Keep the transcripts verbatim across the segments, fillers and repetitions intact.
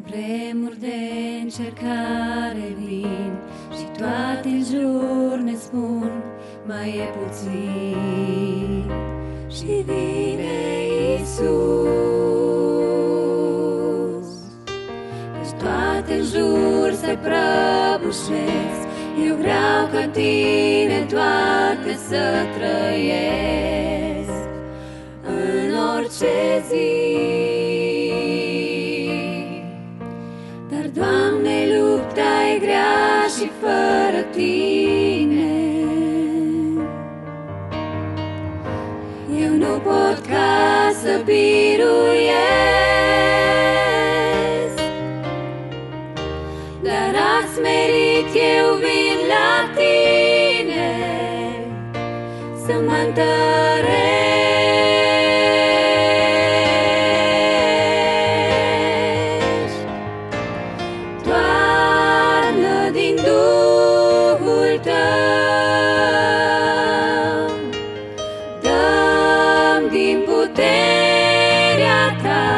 vremuri de încercare vin și toate în jur ne spun mai e puțin. Și vine Iisus, căci toate în jur se prăbușesc. Eu vreau ca tine toate să trăiesc în orice zi. Dar, Doamne, lupta-i grea și fără tine eu nu pot ca să biruiesc. Dar ați merit, eu vin la tine să mă întărești. Toarnă din Duhul tău, dă-mi din puterea ta,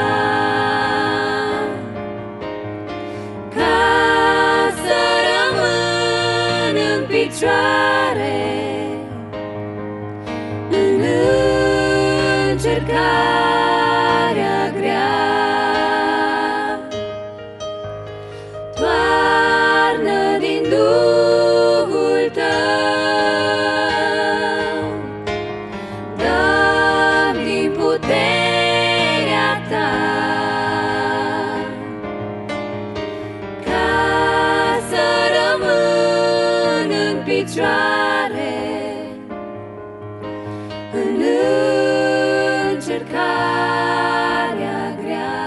ca să rămân în picioare în încercarea grea. Toarnă din Duhul tău, dă-mi din puterea ta, ca să rămân în picioare în încercarea grea.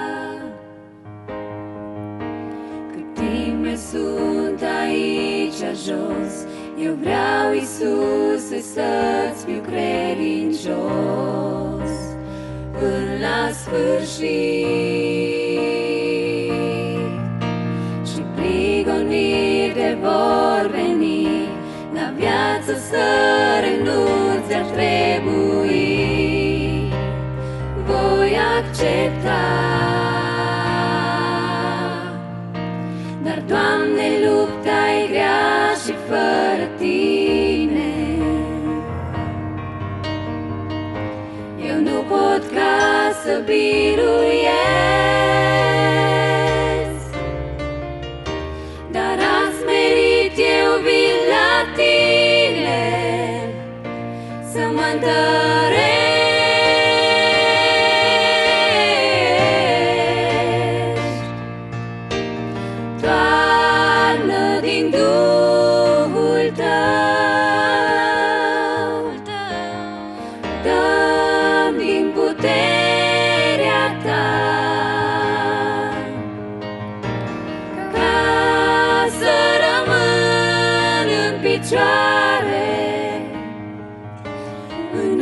Cât timp mai sunt aici jos, eu vreau, Iisuse, să-ți fiu credincios până la sfârșit. Și prigoniri de vor veni, la viață să renunți ar trebui. Voi accepta. Dar, Doamne, lupta-i grea și fără tine eu nu pot ca să biruiesc. Dar ați merit, eu vin la tine să mă întărești. Toarnă din Duhul tău, dă-mi din puterea ta, ca să rămân în picioare în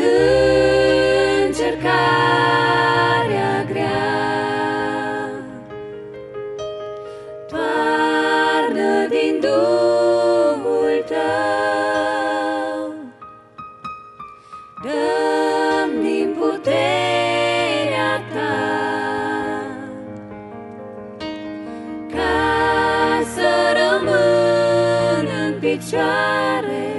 încercarea grea. Toarnă din Duhul tău, dă-mi din puterea ta, ca să rămân în picioare